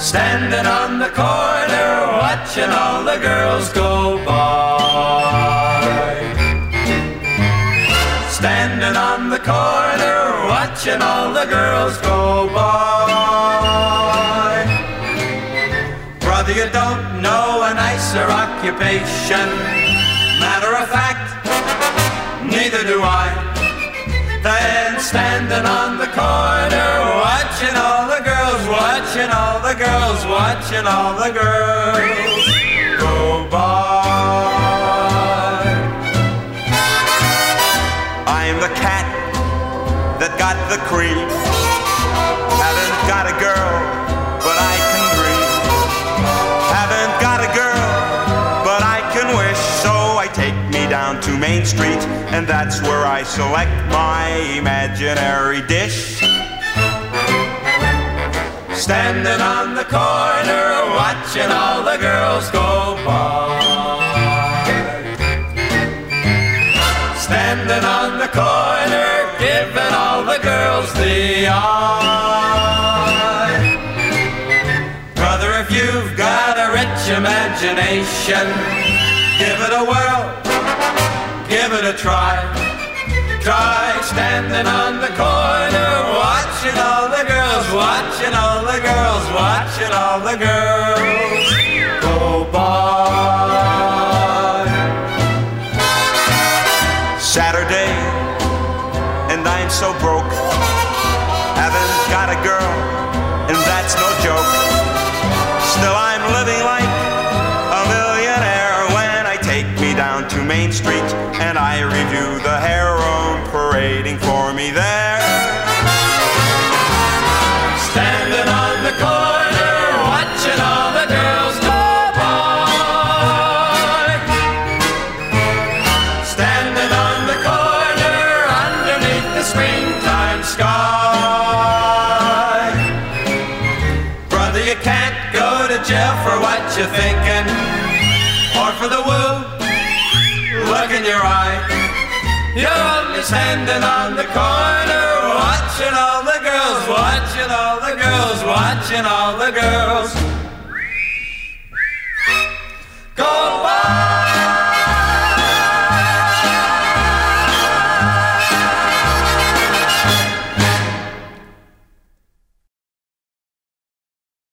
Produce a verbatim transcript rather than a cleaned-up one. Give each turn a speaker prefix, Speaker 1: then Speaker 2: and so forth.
Speaker 1: standing on the corner, watching all the girls go by. Standing on the corner, watching all the girls go by. Brother, you don't know a nicer occupation. Matter of fact, neither do I. Then standing on the corner, watching all the girls, watching all the girls, watching all the girls go by. I'm the cat that got the cream. Haven't got a girl, but I can dream. Haven't got a girl, but I can wish. So I take me down to Main Street, and that's where I select my imaginary dish. Standing on the corner, watching all the girls go by. Standing on the corner, giving all the girls the eye. Brother, if you've got a rich imagination, give it a whirl, give it a try. Try standing on the corner, watching all the girls, watching all the girls, watching all the girls go by. Saturday, and I'm so broke. Haven't got a girl, and that's no joke. Still I'm living like a millionaire when I take me down to Main Street and I review the harem parading for me there. Standing on the corner, watching all the girls go by. Standing on the corner, underneath the springtime sky. Brother, you can't go to jail for what you're thinking, or for the woo look in your eye. You're only standing on the corner, watching all the girls, watching all the girls, watching all the girls